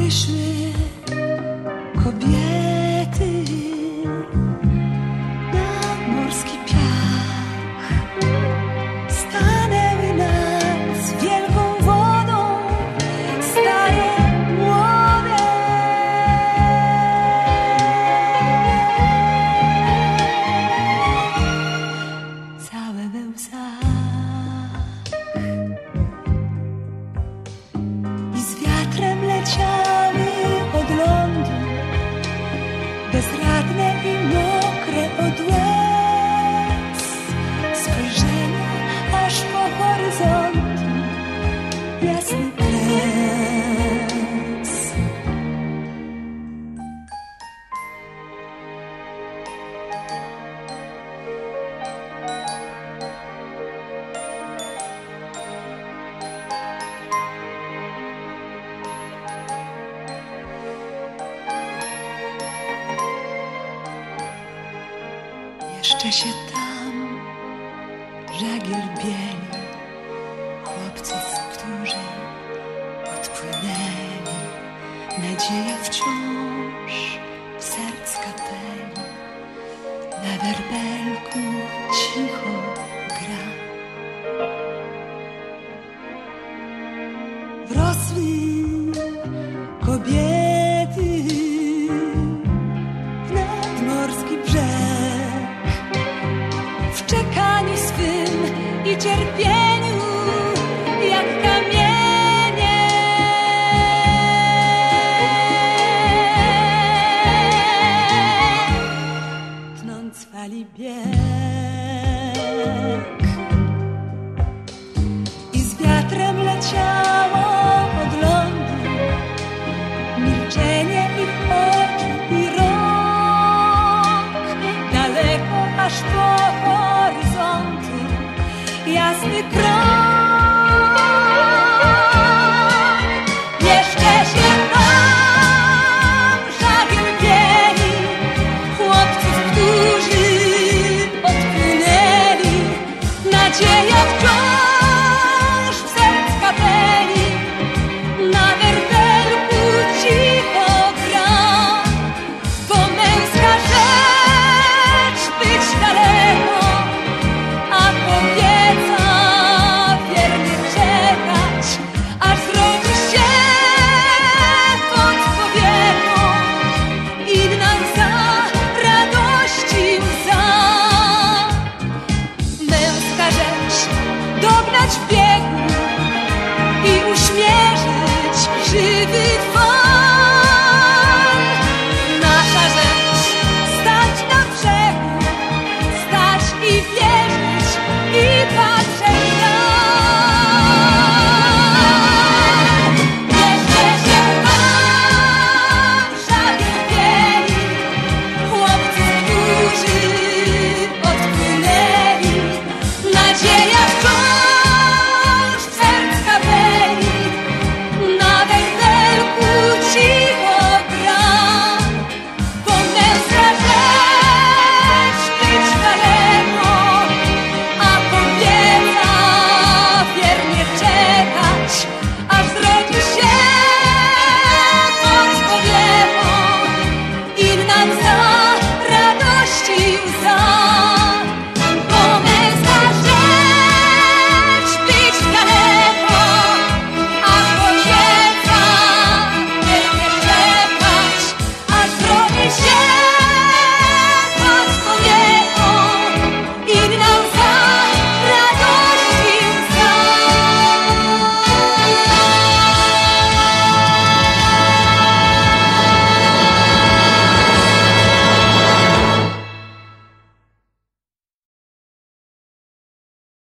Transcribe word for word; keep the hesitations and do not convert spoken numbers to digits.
wyszły kobiety na morski piach, stanęły nad wielką wodą, stare, młode. Całe we łzach i z wiatrem leciały od lądu, bezradne i mokre od łez, spojrzenie aż po horyzontu, jasny kres. Jeszcze się tam żagiel bieli chłopców, którzy odpłynęli. Nadzieja wciąż w serc kapeli na werbelku cicho gra. Wrosły kobiety w nadmorski brzeg, w czekaniu swym i cierpieniu jak kamienie. Tnąc fali bieg i z wiatrem leciało od lądu milczenie ich oczu i rąk, daleko aż po horyzontu jasny krąg. Jeszcze się tam żagiel bieli chłopców, którzy odpłynęli. Nadzieja wciąż w serc kapeli na werbelku cicho gra. To męska rzecz być daleko, a kobieca wiernie czekać, aż zrodzi się pod kobietą inna łza radości łza. Męska rzecz dognać w biegu i uśmierzyć żywy fal. Nasza rzecz stać na brzegu, stać i wierzyć i patrzeć dalej. Jeszcze się tam żagiel bieli chłopców, którzy odpłynęli. Nadzieja wciąż w serc kapeli na werbelku cicho gra. To męska rzecz być daleko, a kobieca wiernie czekać, aż zrodzi się pod kobietą inna łza